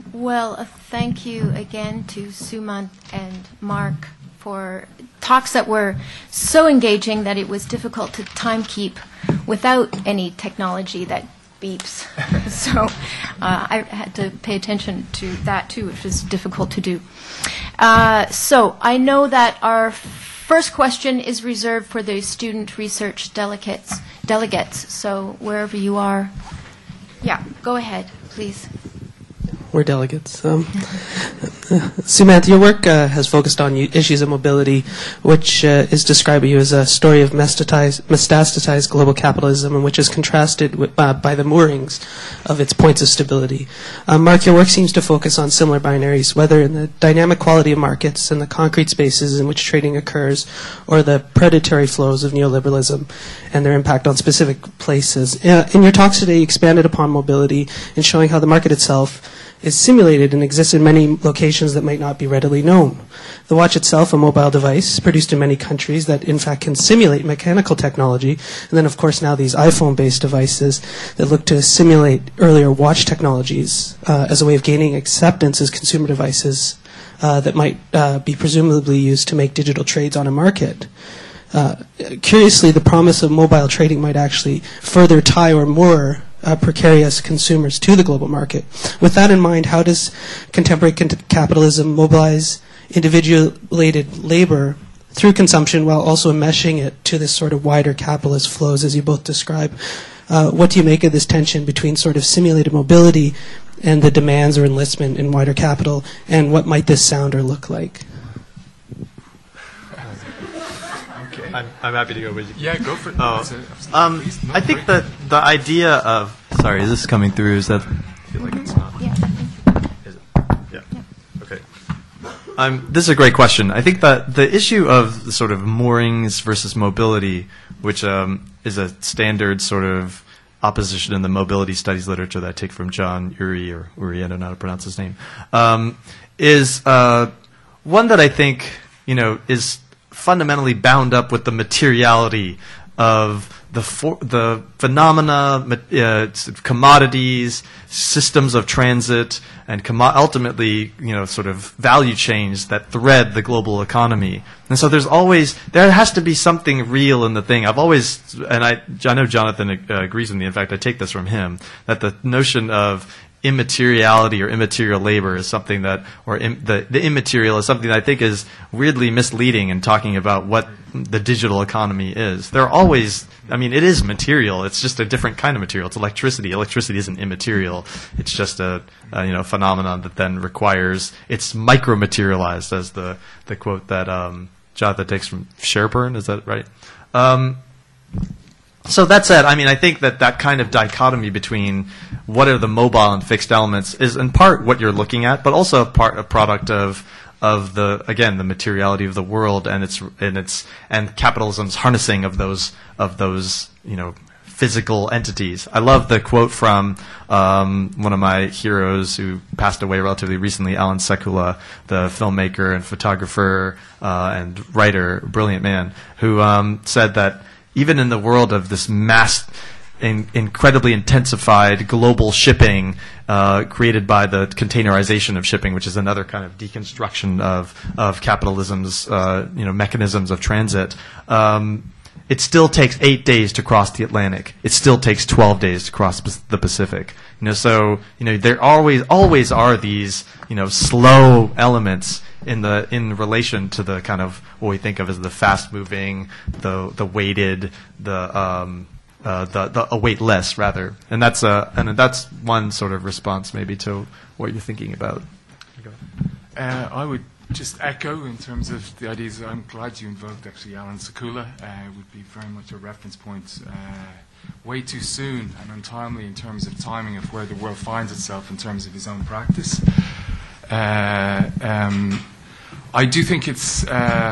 Well, thank you again to Sumant and Mark for talks that were so engaging that it was difficult to time keep without any technology that beeps. So I had to pay attention to that too, which was difficult to do. So I know that our first question is reserved for the student research delegates. So wherever you are, yeah, go ahead, please. We're delegates. Sumant, your work has focused on issues of mobility, which is described by you as a story of metastasized global capitalism, and which is contrasted by the moorings of its points of stability. Mark, your work seems to focus on similar binaries, whether in the dynamic quality of markets and the concrete spaces in which trading occurs, or the predatory flows of neoliberalism and their impact on specific places. In your talks today, you expanded upon mobility in showing how the market itself is simulated and exists in many locations that might not be readily known. The watch itself, a mobile device produced in many countries that in fact can simulate mechanical technology, and then of course now these iPhone-based devices that look to simulate earlier watch technologies as a way of gaining acceptance as consumer devices that might be presumably used to make digital trades on a market. Curiously, the promise of mobile trading might actually further tie or moor precarious consumers to the global market. With that in mind, how does contemporary capitalism mobilize individuated labor through consumption while also enmeshing it to this sort of wider capitalist flows, as you both describe? What do you make of this tension between sort of simulated mobility and the demands or enlistment in wider capital, and what might this sound or look like? I'm happy to go with you. Yeah, go for it. I think that the idea of... Sorry, is this coming through? Is that... I feel like it's not. Yeah. Is it? Yeah. Okay. This is a great question. I think that the issue of the sort of moorings versus mobility, which is a standard sort of opposition in the mobility studies literature that I take from John Uri, or Uri, I don't know how to pronounce his name, is one that I think, is fundamentally bound up with the materiality of the phenomena, commodities, systems of transit, and ultimately, sort of value chains that thread the global economy. And so there has to be something real in the thing. I know Jonathan agrees with me. In fact, I take this from him, that the notion of immateriality or immaterial labor is something that, the immaterial is something that I think is weirdly misleading in talking about what the digital economy is. It is material. It's just a different kind of material. It's electricity. Electricity isn't immaterial. It's just a phenomenon that then requires, it's micro-materialized, as the quote that Jonathan takes from Sherburne. Is that right? So that said, I think that kind of dichotomy between what are the mobile and fixed elements is in part what you're looking at, but also a product of the materiality of the world and capitalism's harnessing of those physical entities. I love the quote from one of my heroes who passed away relatively recently, Alan Sekula, the filmmaker and photographer and writer, brilliant man, who said that even in the world of this incredibly intensified global shipping created by the containerization of shipping, which is another kind of deconstruction of capitalism's mechanisms of transit, it still takes 8 days to cross the Atlantic. It still takes 12 days to cross the Pacific. There always are these slow elements in relation to the kind of what we think of as the fast-moving, the weighted, the weightless rather, and that's one sort of response maybe to what you're thinking about. I would just echo in terms of the ideas. I'm glad you invoked actually Alan Sekula. It would be very much a reference point. Way too soon and untimely in terms of timing of where the world finds itself in terms of his own practice. I do think it's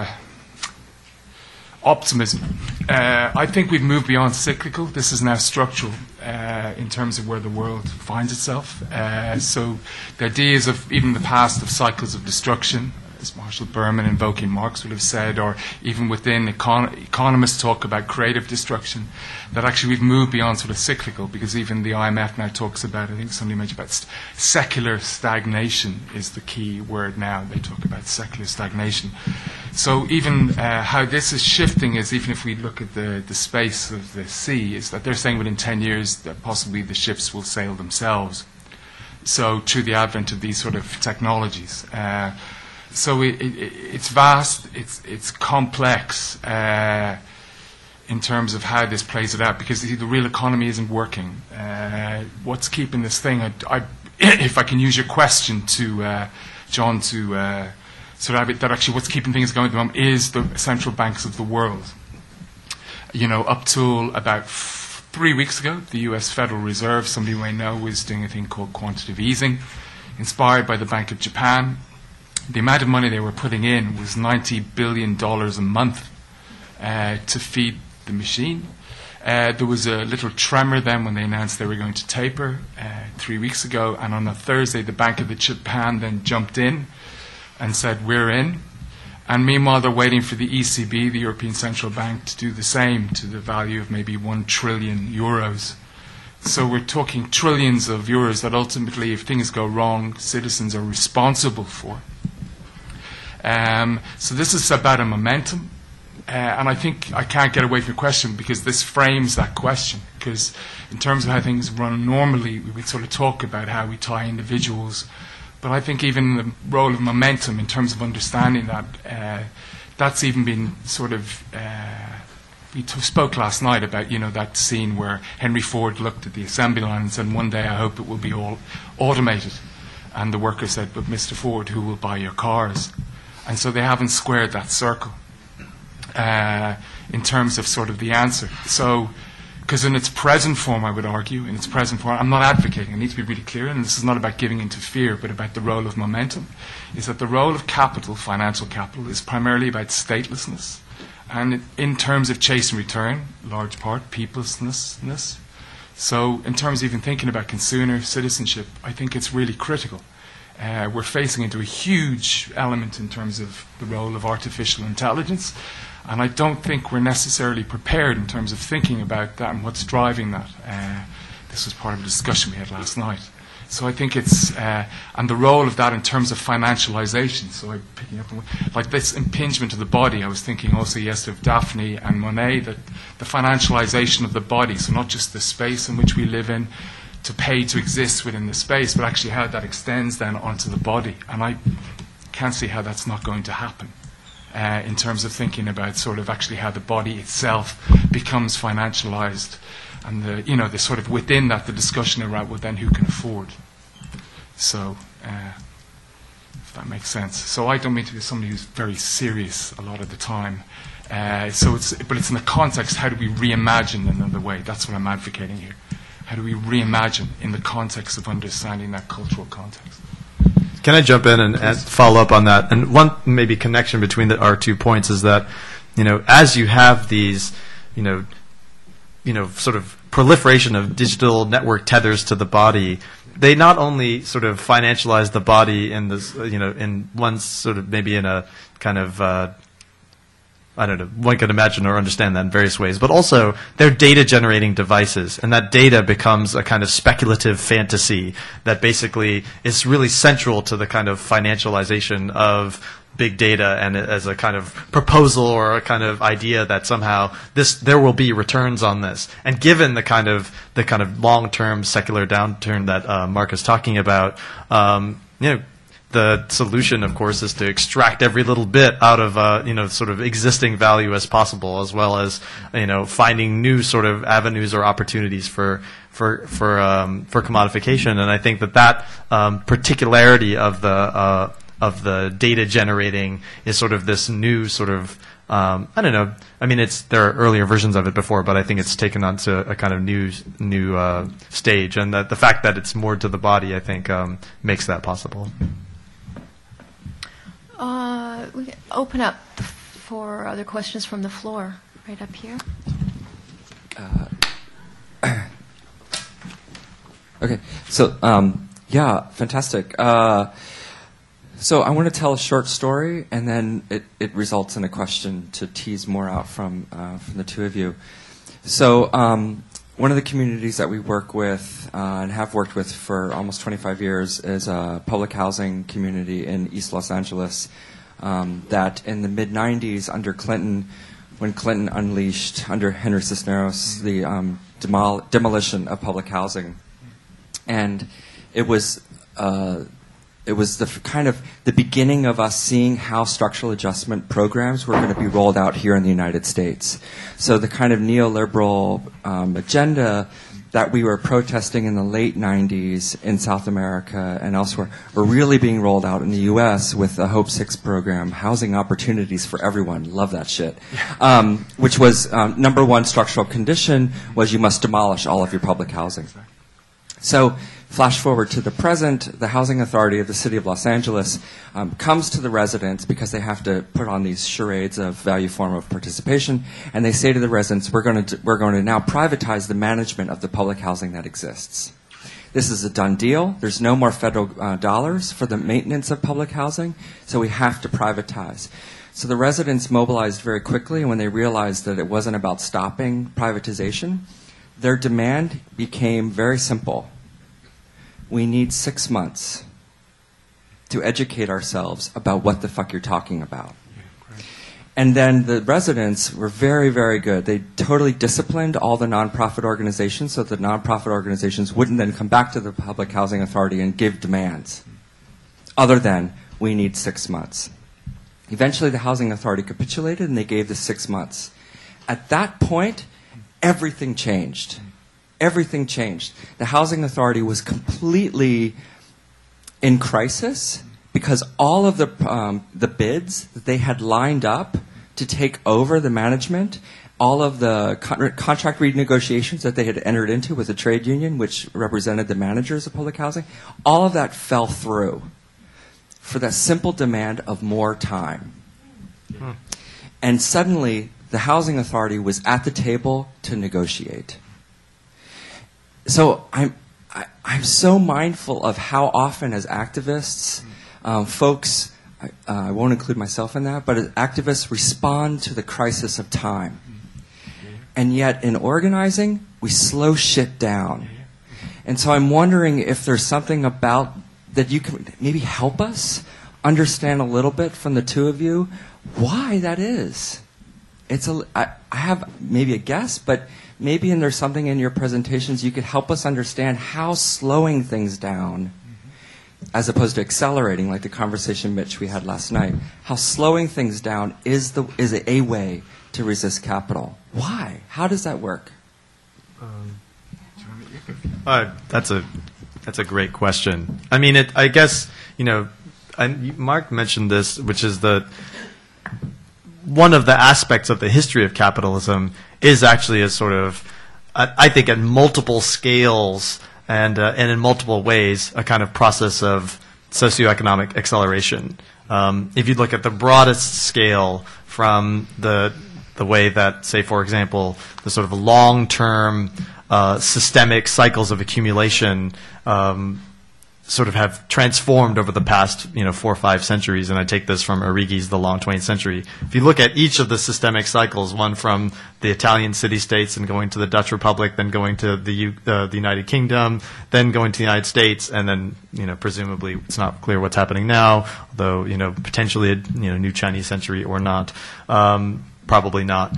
optimism. I think we've moved beyond cyclical. This is now structural in terms of where the world finds itself. So the ideas of even the past of cycles of destruction, as Marshall Berman invoking Marx would have said, or even within economists talk about creative destruction, that actually we've moved beyond sort of cyclical, because even the IMF now talks about, I think somebody mentioned about secular stagnation is the key word now. They talk about secular stagnation. So even how this is shifting is, even if we look at the space of the sea, is that they're saying within 10 years that possibly the ships will sail themselves. So through the advent of these sort of technologies. So it's vast, it's complex in terms of how this plays it out, because the real economy isn't working. What's keeping this thing, if I can use your question to John, to sort of that actually what's keeping things going at the moment is the central banks of the world. You know, up till about 3 weeks ago, the US Federal Reserve, somebody you may know, was doing a thing called quantitative easing, inspired by the Bank of Japan. The amount of money they were putting in was $90 billion a month to feed the machine. There was a little tremor then when they announced they were going to taper 3 weeks ago, and on a Thursday the Bank of Japan then jumped in and said, we're in. And meanwhile, they're waiting for the ECB, the European Central Bank, to do the same to the value of maybe 1 trillion euros. So we're talking trillions of euros that ultimately, if things go wrong, citizens are responsible for. So this is about a momentum. And I think I can't get away from the question, because this frames that question. Because in terms of how things run normally, we would sort of talk about how we tie individuals. But I think even the role of momentum in terms of understanding that, that's even been sort of, we spoke last night about, you know, that scene where Henry Ford looked at the assembly line and said, one day I hope it will be all automated. And the worker said, but Mr. Ford, who will buy your cars? And so they haven't squared that circle in terms of sort of the answer. So, because in its present form, I would argue, in its present form, I'm not advocating, I need to be really clear, and this is not about giving into fear, but about the role of momentum, is that the role of capital, financial capital, is primarily about statelessness. And in terms of chase and return, large part, peoplessness. So in terms of even thinking about consumer citizenship, I think it's really critical. We're facing into a huge element in terms of the role of artificial intelligence. And I don't think we're necessarily prepared in terms of thinking about that and what's driving that. This was part of a discussion we had last night. So I think it's, and the role of that in terms of financialization. So I'm picking up on, like this impingement of the body. I was thinking also yesterday of Daphne and Monet, that the financialization of the body, so not just the space in which we live in, to pay to exist within the space, but actually how that extends then onto the body. And I can't see how that's not going to happen. In terms of thinking about sort of actually how the body itself becomes financialized, and the sort of within that the discussion around, well, then who can afford? So if that makes sense. So I don't mean to be somebody who's very serious a lot of the time. But it's in the context, how do we reimagine in another way? That's what I'm advocating here. How do we reimagine in the context of understanding that cultural context? Can I jump in and follow up on that? And one maybe connection between our 2 points is that, as you have these, sort of proliferation of digital network tethers to the body, they not only sort of financialize the body in this, in one sort of maybe in a kind of I don't know, one could imagine or understand that in various ways, but also they're data-generating devices, and that data becomes a kind of speculative fantasy that basically is really central to the kind of financialization of big data, and as a kind of proposal or a kind of idea that somehow there will be returns on this. And given the kind of long-term secular downturn that Mark is talking about, the solution, of course, is to extract every little bit out of sort of existing value as possible, as well as finding new sort of avenues or opportunities for commodification. And I think that particularity of the data generating is sort of this new sort of I don't know. I mean, there are earlier versions of it before, but I think it's taken on to a kind of new stage, and the fact that it's more to the body, I think, makes that possible. We can open up for other questions from the floor, right up here. Okay, so yeah, fantastic. So I want to tell a short story, and then it results in a question to tease more out from the two of you. So one of the communities that we work with and have worked with for almost 25 years is a public housing community in East Los Angeles that in the mid-'90s under Clinton, when Clinton unleashed, under Henry Cisneros, the demolition of public housing. And it was the kind of the beginning of us seeing how structural adjustment programs were going to be rolled out here in the United States. So the kind of neoliberal agenda that we were protesting in the late 90s in South America and elsewhere were really being rolled out in the U.S. with the Hope 6 program, Housing Opportunities for Everyone. Love that shit. Which was number one structural condition was you must demolish all of your public housing. So flash forward to the present, the Housing Authority of the City of Los Angeles comes to the residents because they have to put on these charades of value form of participation, and they say to the residents, we're going to now privatize the management of the public housing that exists. This is a done deal. There's no more federal dollars for the maintenance of public housing, so we have to privatize. So the residents mobilized very quickly, and when they realized that it wasn't about stopping privatization, their demand became very simple. We need 6 months to educate ourselves about what the fuck you're talking about. And then the residents were very, very good. They totally disciplined all the nonprofit organizations so that the nonprofit organizations wouldn't then come back to the Public Housing Authority and give demands, other than we need 6 months. Eventually the Housing Authority capitulated and they gave the 6 months. At that point, everything changed. Everything changed. The Housing Authority was completely in crisis because all of the bids that they had lined up to take over the management, all of the contract renegotiations that they had entered into with the trade union, which represented the managers of public housing, all of that fell through for that simple demand of more time. And suddenly, the Housing Authority was at the table to negotiate. So I'm so mindful of how often as activists, folks, I won't include myself in that, but as activists respond to the crisis of time. And yet in organizing, we slow shit down. And so I'm wondering if there's something about that you can maybe help us understand a little bit from the two of you why that is. I have maybe a guess, but maybe there's something in your presentations you could help us understand how slowing things down, as opposed to accelerating, like the conversation, Mitch, we had last night, how slowing things down is a way to resist capital. Why? How does that work? That's a great question. I mean, I guess, Mark mentioned this, which is that one of the aspects of the history of capitalism is actually a sort of, I think, at multiple scales and in multiple ways, a kind of process of socioeconomic acceleration. If you look at the broadest scale from the way that, say, for example, the sort of long-term systemic cycles of accumulation sort of have transformed over the past 4 or 5 centuries, and I take this from Arrighi's The Long 20th Century. If you look at each of the systemic cycles, one from the Italian city-states and going to the Dutch Republic, then going to the United Kingdom, then going to the United States, and then presumably it's not clear what's happening now, although potentially a new Chinese century or not, probably not.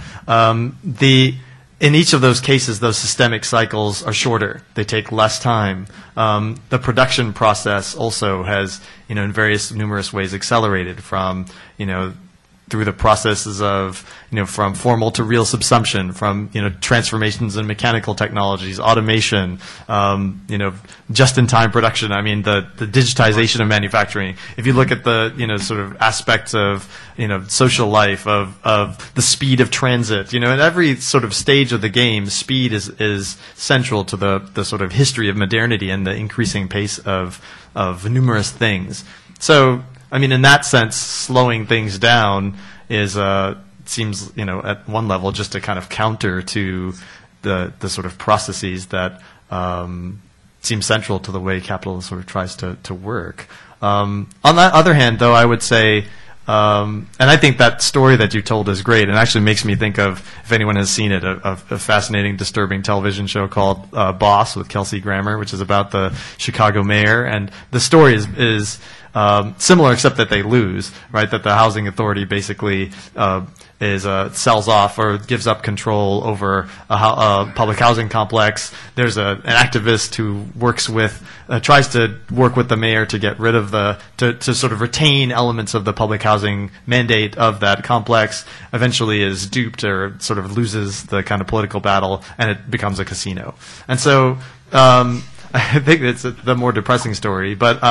In each of those cases, those systemic cycles are shorter. They take less time. The production process also has, in numerous ways accelerated from, through the processes of, from formal to real subsumption, from, transformations in mechanical technologies, automation, just-in-time production. I mean, the digitization of manufacturing. If you look at the, sort of aspects of, social life, of the speed of transit, at every sort of stage of the game, speed is central to the sort of history of modernity and the increasing pace of numerous things. So, I mean, in that sense, slowing things down is seems, at one level, just a kind of counter to the sort of processes that seem central to the way capital sort of tries to work. On the other hand, though, I would say, and I think that story that you told is great, and actually makes me think of, if anyone has seen it, a fascinating, disturbing television show called Boss with Kelsey Grammer, which is about the Chicago mayor. And the story is similar, except that they lose, right? That the housing authority basically sells off or gives up control over a public housing complex. There's an activist who tries to work with the mayor to get rid of to sort of retain elements of the public housing mandate of that complex. Eventually is duped or sort of loses the kind of political battle, and it becomes a casino. And so I think it's the more depressing story. But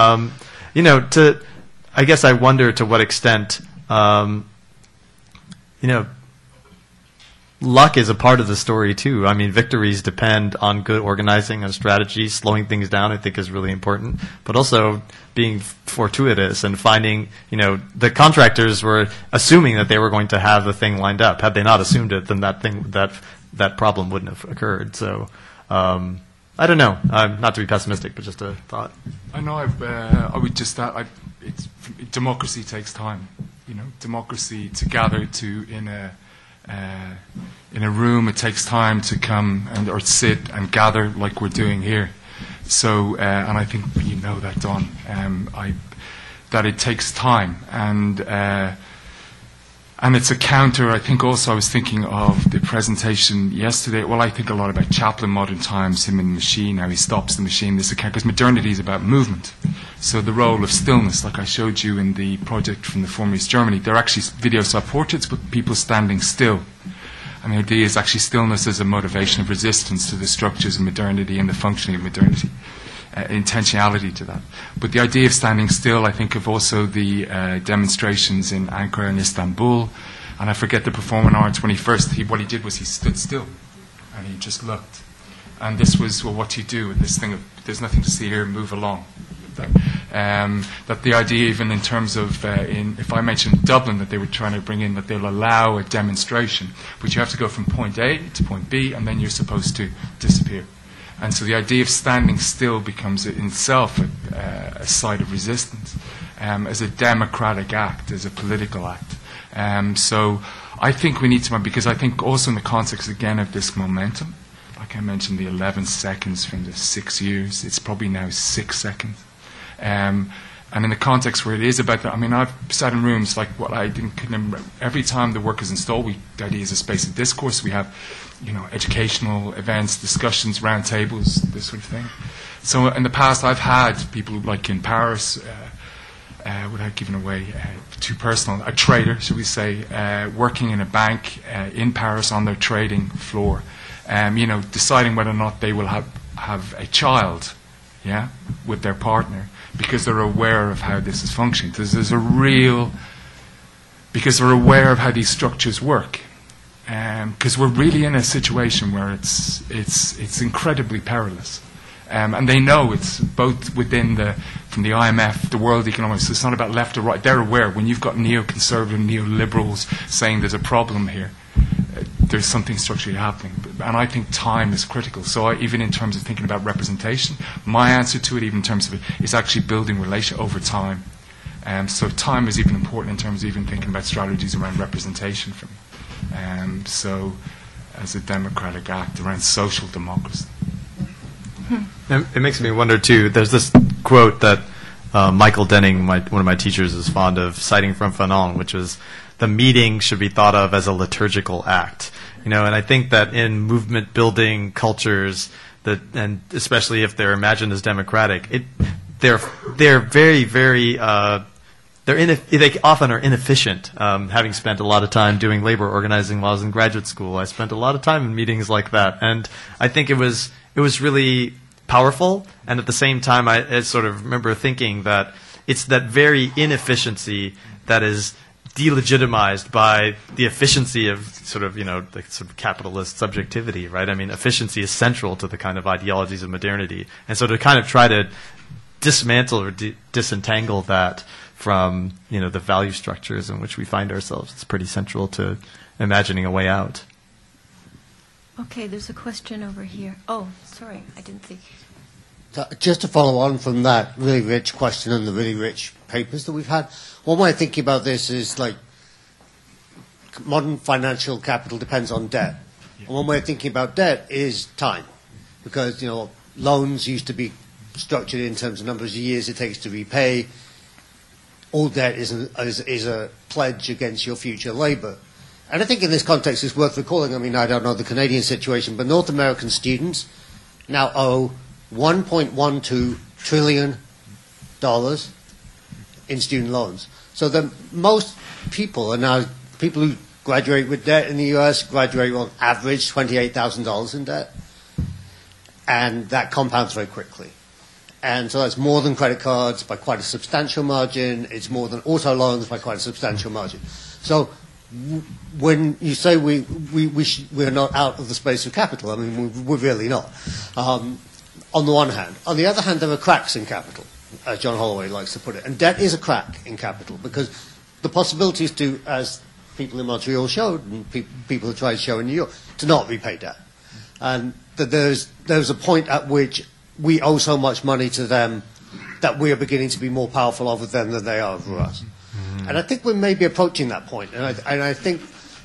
I guess I wonder to what extent luck is a part of the story too. I mean, victories depend on good organizing and strategy. Slowing things down, I think, is really important. But also being fortuitous and finding, the contractors were assuming that they were going to have the thing lined up. Had they not assumed it, then that problem wouldn't have occurred. So, I don't know. Not to be pessimistic, but just a thought. I know. I would just add, democracy takes time. Democracy to gather in a room, it takes time to come or sit and gather like we're doing here. So, and I think that, Don, that it takes time, and it's a counter. I think also I was thinking of the presentation yesterday. Well, I think a lot about Chaplin, Modern Times, him in the machine, how he stops the machine. This account, because modernity is about movement. So the role of stillness, like I showed you in the project from the former East Germany, they're actually video self-portraits, but people standing still. And the idea is actually stillness as a motivation of resistance to the structures of modernity and the functioning of modernity. Intentionality to that. But the idea of standing still, I think of also the demonstrations in Ankara and Istanbul, and I forget the performing arts when what he did was he stood still and he just looked. And this was, well, what do you do with this thing of there's nothing to see here, move along. That the idea, even in terms of, if I mentioned Dublin, that they were trying to bring in that they'll allow a demonstration, but you have to go from point A to point B, and then you're supposed to disappear. And so the idea of standing still becomes in itself a site of resistance, as a democratic act, as a political act. So I think we need to, because I think also in the context again of this momentum, like I mentioned, the 11 seconds from the 6 years, it's probably now 6 seconds. And in the context where it is about that, I mean, I've sat in rooms like what I didn't remember. Every time the work is installed, the idea is a space of discourse. We have, educational events, discussions, round tables, this sort of thing. So in the past, I've had people like in Paris, without giving away too personal, a trader, shall we say, working in a bank in Paris on their trading floor, deciding whether or not they will have a child, with their partner, because they're aware of how this is functioning. Because they're aware of how these structures work. Because we're really in a situation where it's incredibly perilous. And they know it's both from the IMF, the World Economic Forum, it's not about left or right. They're aware when you've got neoconservative, neoliberals saying there's a problem here, there's something structurally happening. And I think time is critical. So even in terms of thinking about representation, my answer to it, even in terms of it, is actually building relation over time. So time is even important in terms of even thinking about strategies around representation for me. So as a democratic act around social democracy. It makes me wonder, too, there's this quote that Michael Denning, one of my teachers, is fond of citing from Fanon, which is, the meeting should be thought of as a liturgical act. And I think that in movement-building cultures, and especially if they're imagined as democratic, they're very, very they often are inefficient. Having spent a lot of time doing labor organizing laws in graduate school, I spent a lot of time in meetings like that, and I think it was really powerful. And at the same time, I sort of remember thinking that it's that very inefficiency that is delegitimized by the efficiency of the sort of capitalist subjectivity, right? I mean, efficiency is central to the kind of ideologies of modernity, and so to kind of try to dismantle or disentangle that from the value structures in which we find ourselves, it's pretty central to imagining a way out. Okay, there's a question over here. Oh, sorry, I didn't see. Just to follow on from that really rich question and the really rich papers that we've had, one way of thinking about this is like modern financial capital depends on debt. And one way of thinking about debt is time, because loans used to be structured in terms of numbers of years it takes to repay. All debt is a pledge against your future labour. And I think in this context it's worth recalling, I don't know the Canadian situation, but North American students now owe $1.12 trillion in student loans. So that most people are now, people who graduate with debt in the US graduate on average $28,000 in debt. And that compounds very quickly. And so that's more than credit cards by quite a substantial margin. It's more than auto loans by quite a substantial margin. So when you say we're not out of the space of capital, we're really not. On the one hand. On the other hand, there are cracks in capital, as John Holloway likes to put it. And debt is a crack in capital because the possibilities to, as people in Montreal showed and people who tried to show in New York, to not repay debt. And that there's a point at which we owe so much money to them that we are beginning to be more powerful over them than they are over us. Mm-hmm. And I think we may be approaching that point. And I think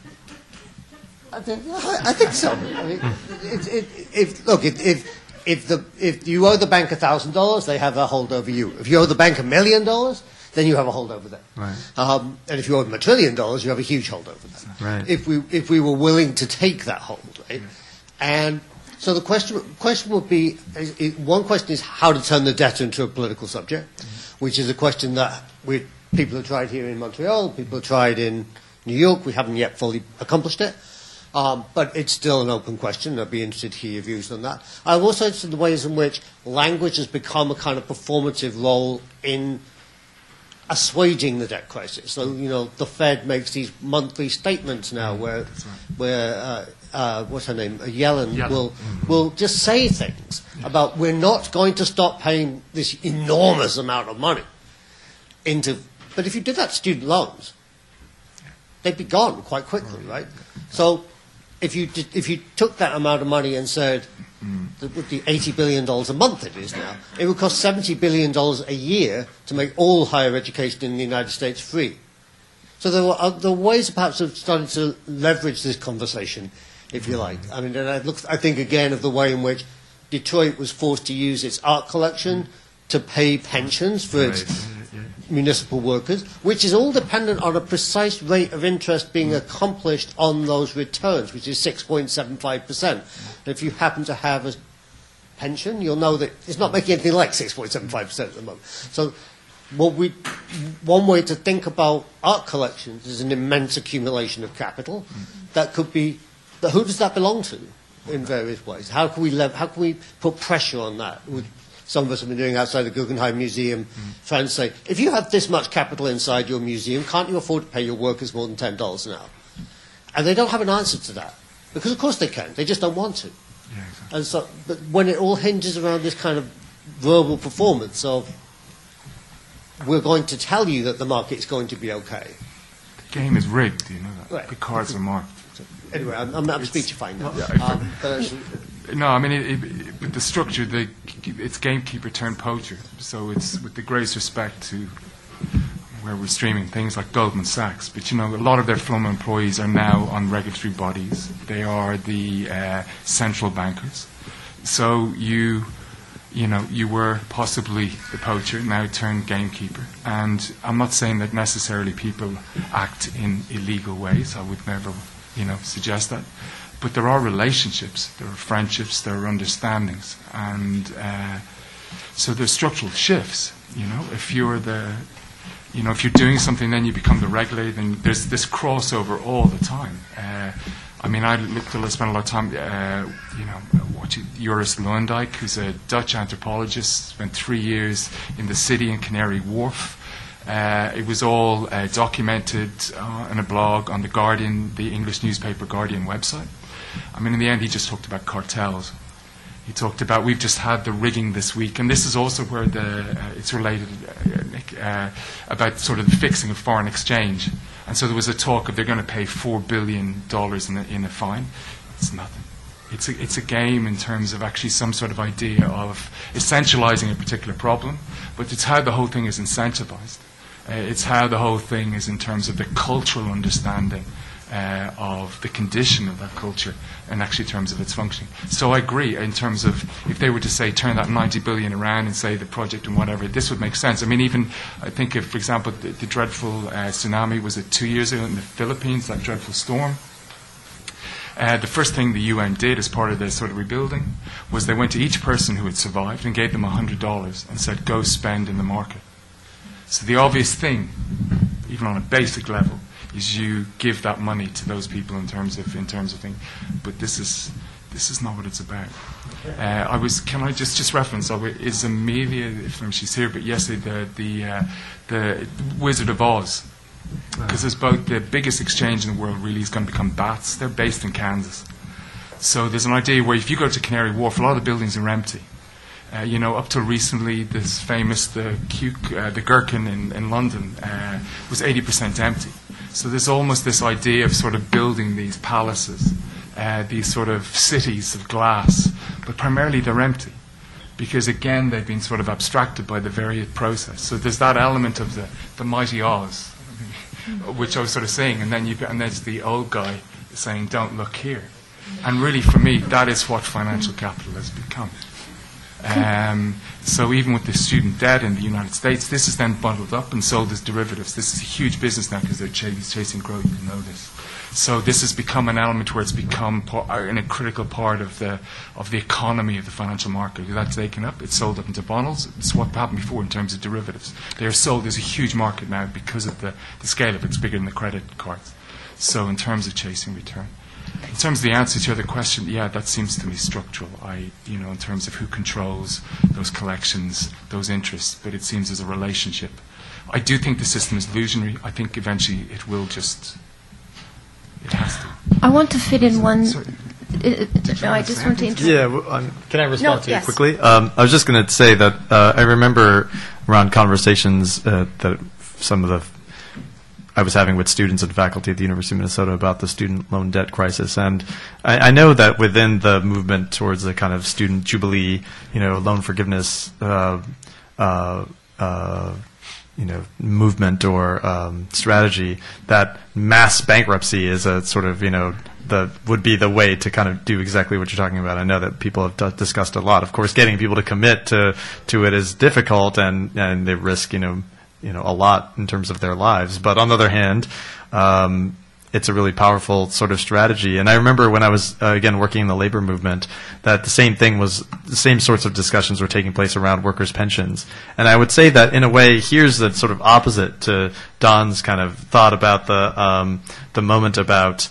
so. If you owe the bank $1,000, they have a hold over you. If you owe the bank $1 million, then you have a hold over them. Right. And if you owe them $1 trillion, you have a huge hold over them. Right. If we were willing to take that hold, right? And so the question would be, one question is how to turn the debt into a political subject, which is a question that people have tried here in Montreal, people have tried in New York. We haven't yet fully accomplished it. But it's still an open question. I'd be interested to hear your views on that. I'm also interested in the ways in which language has become a kind of performative role in assuaging the debt crisis. So, the Fed makes these monthly statements now where what's her name, Yellen, will just say things about we're not going to stop paying this enormous amount of money but if you did that to student loans, they'd be gone quite quickly, right? So if you took that amount of money and said, with the $80 billion a month it is now, it would cost $70 billion a year to make all higher education in the United States free. So there are ways perhaps of starting to leverage this conversation, if you like. And I think again of the way in which Detroit was forced to use its art collection to pay pensions for its municipal workers, which is all dependent on a precise rate of interest being accomplished on those returns, which is 6.75%. If you happen to have a pension, you'll know that it's not making anything like 6.75% at the moment. So one way to think about art collections is an immense accumulation of capital that could be, who does that belong to in various ways? How can we put pressure on that? Some of us have been doing outside the Guggenheim Museum, trying to say, if you have this much capital inside your museum, can't you afford to pay your workers more than $10 an hour? And they don't have an answer to that. Because of course they can, they just don't want to. Yeah, exactly. And so, but when it all hinges around this kind of verbal performance of, we're going to tell you that the market's going to be okay. The game is rigged, you know that. Right. The cards are marked. Anyway, I'm speechifying now. But the structure, it's gamekeeper turned poacher. So it's with the greatest respect to where we're streaming things like Goldman Sachs. But a lot of their FLUM employees are now on regulatory bodies. They are the central bankers. So you were possibly the poacher, now turned gamekeeper. And I'm not saying that necessarily people act in illegal ways. I would never suggest that. But there are relationships, there are friendships, there are understandings. And so there's structural shifts. If you're if you're doing something, then you become the regulator, then there's this crossover all the time. I spent a lot of time, watching Joris Luijendijk, who's a Dutch anthropologist, spent 3 years in the city in Canary Wharf. It was all documented in a blog on The Guardian, the English newspaper Guardian website. In the end, he just talked about cartels. He talked about, we've just had the rigging this week, and this is also where it's related, Nick, about sort of the fixing of foreign exchange. And so there was a talk of they're going to pay $4 billion in a fine. It's nothing. It's a game in terms of actually some sort of idea of essentializing a particular problem, but it's how the whole thing is incentivized. It's how the whole thing is in terms of the cultural understanding of the condition of that culture and actually in terms of its functioning. So I agree in terms of if they were to say turn that 90 billion around and say the project and whatever, this would make sense. I mean, even I think if, for example, the dreadful tsunami was 2 years ago in the Philippines, that dreadful storm. The first thing the UN did as part of their sort of rebuilding was they went to each person who had survived and gave them $100 and said, go spend in the market. So the obvious thing, even on a basic level, is you give that money to those people in terms of thing. But this is not what it's about. Can I just reference? Is Amelia, if she's here? But yesterday the Wizard of Oz. Because there's both the biggest exchange in the world really is going to become bats. They're based in Kansas. So there's an idea where if you go to Canary Wharf, a lot of the buildings are empty. Up till recently, this famous, the Gherkin in London was 80% empty. So there's almost this idea of sort of building these palaces, these sort of cities of glass, but primarily they're empty. Because again, they've been sort of abstracted by the various process. So there's that element of the mighty Oz, which I was sort of saying, and then there's the old guy saying, "Don't look here." And really, for me, that is what financial capital has become. So even with the student debt in the United States, this is then bundled up and sold as derivatives. This is a huge business now because they're chasing growth. You know this. So this has become an element where it's become in a critical part of the economy of the financial market. That's taken up. It's sold up into bonds. It's what happened before in terms of derivatives. They are sold. There's a huge market now because of the scale of it. It's bigger than the credit cards. So in terms of chasing return. In terms of the answer to your other question, yeah, that seems to me structural. In terms of who controls those collections, those interests, but it seems there's a relationship. I do think the system is illusionary. I think eventually it will just. It has to. I want to fit in one. Sorry. I just want to interrupt. Yeah, can I respond to you yes. quickly? I was just going to say that I remember around conversations that some of I was having with students and faculty at the University of Minnesota about the student loan debt crisis, and I know that within the movement towards the kind of student jubilee, loan forgiveness, movement or strategy, that mass bankruptcy is a sort of would be the way to kind of do exactly what you're talking about. I know that people have discussed a lot. Of course, getting people to commit to it is difficult, and they risk a lot in terms of their lives. But on the other hand, it's a really powerful sort of strategy. And I remember when I was, again, working in the labor movement, that the same sorts of discussions were taking place around workers' pensions. And I would say that, in a way, here's the sort of opposite to Don's kind of thought about the moment about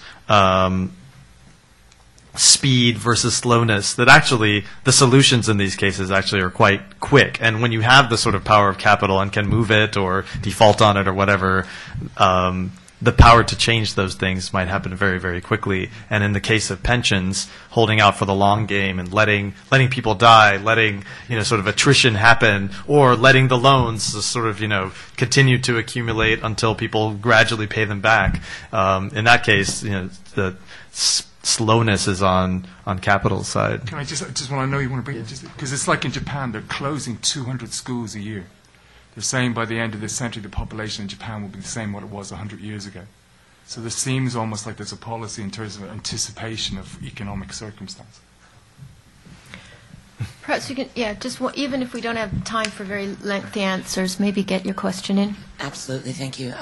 speed versus slowness, that actually the solutions in these cases actually are quite quick. And when you have the sort of power of capital and can move it or default on it or whatever, the power to change those things might happen very, very quickly. And in the case of pensions, holding out for the long game and letting people die, letting sort of attrition happen, or letting the loans sort of continue to accumulate until people gradually pay them back. In that case, the slowness is on capital's side. Can I just want to know you want to bring it, because it's like in Japan, they're closing 200 schools a year. They're saying by the end of this century, the population in Japan will be the same what it was 100 years ago. So there seems almost like there's a policy in terms of anticipation of economic circumstance. Perhaps you can, even if we don't have time for very lengthy answers, maybe get your question in. Absolutely, thank you.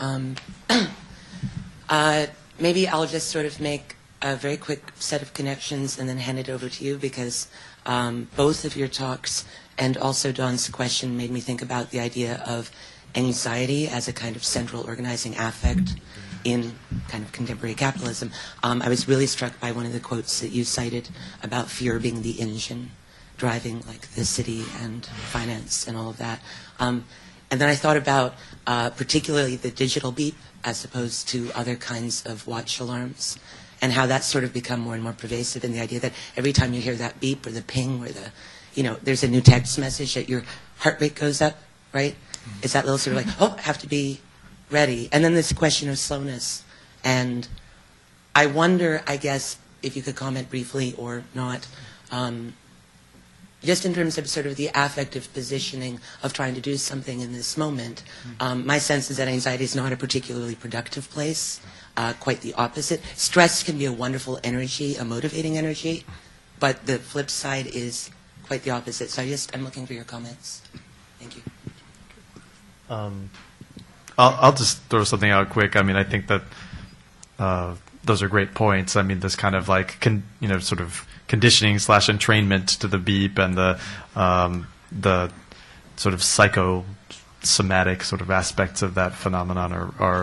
Maybe I'll just sort of make a very quick set of connections and then hand it over to you, because both of your talks and also Don's question made me think about the idea of anxiety as a kind of central organizing affect in kind of contemporary capitalism. I was really struck by one of the quotes that you cited about fear being the engine driving like the city and finance and all of that. And then I thought about particularly the digital beep as opposed to other kinds of watch alarms, and how that's sort of become more and more pervasive, in the idea that every time you hear that beep or the ping or there's a new text message, that your heart rate goes up, right? It's that little sort of like, oh, I have to be ready. And then this question of slowness. And I wonder, I guess, if you could comment briefly or not, just in terms of sort of the affective positioning of trying to do something in this moment. My sense is that anxiety is not a particularly productive place, quite the opposite. Stress can be a wonderful energy, a motivating energy, but the flip side is quite the opposite. So I'm looking for your comments. Thank you. I'll just throw something out quick. I mean, I think that those are great points. I mean, this kind of like sort of conditioning / entrainment to the beep and the sort of psychosomatic sort of aspects of that phenomenon are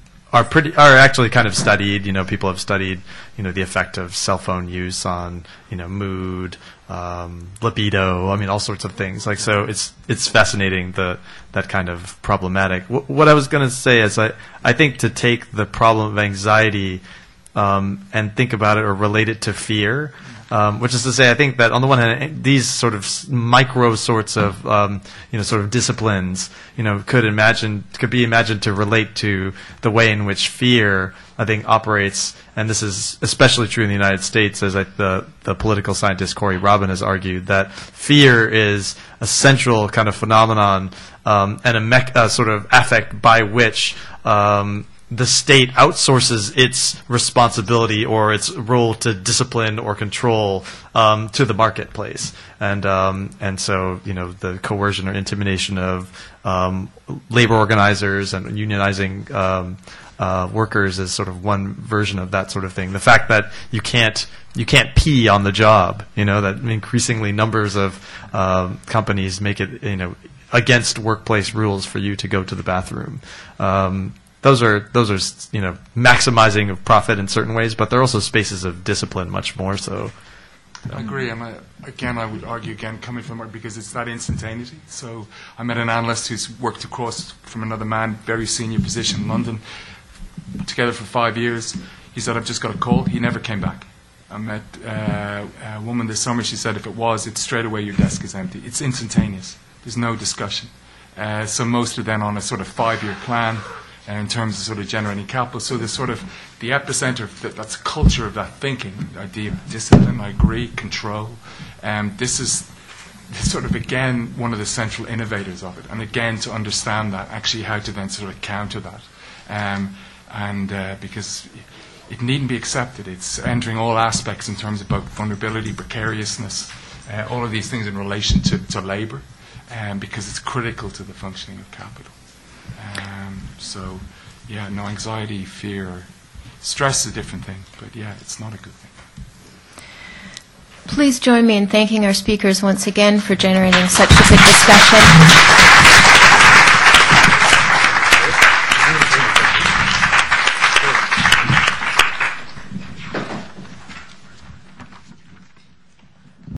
actually kind of studied. You know, people have studied the effect of cell phone use on mood, libido. I mean, all sorts of things. Like, so it's fascinating that kind of problematic. What I was going to say is I think to take the problem of anxiety and think about it or relate it to fear. Which is to say, I think that on the one hand, these sort of micro sorts of sort of disciplines, could be imagined to relate to the way in which fear, I think, operates. And this is especially true in the United States, as the political scientist Corey Robin has argued, that fear is a central kind of phenomenon and a sort of affect by which the state outsources its responsibility or its role to discipline or control to the marketplace, and so the coercion or intimidation of labor organizers and unionizing workers is sort of one version of that sort of thing. The fact that you can't pee on the job, that increasingly numbers of companies make it against workplace rules for you to go to the bathroom. Those are maximizing of profit in certain ways, but they're also spaces of discipline much more so. I agree, and I would argue coming from it because it's that instantaneity. So I met an analyst who's worked across from another man, very senior position in London, together for 5 years. He said, "I've just got a call." He never came back. I met a woman this summer. She said, it's straight away your desk is empty. It's instantaneous. There's no discussion. So most are then on a sort of 5-year plan. In terms of sort of generating capital. So there's sort of the epicenter, that's culture of that thinking, the idea of discipline, I agree, control. This is sort of, again, one of the central innovators of it. And again, to understand that, actually how to then sort of counter that. Because it needn't be accepted. It's entering all aspects in terms of both vulnerability, precariousness, all of these things in relation to labor, because it's critical to the functioning of capital. Anxiety, fear, stress is a different thing, but it's not a good thing. Please join me in thanking our speakers once again for generating such a good discussion.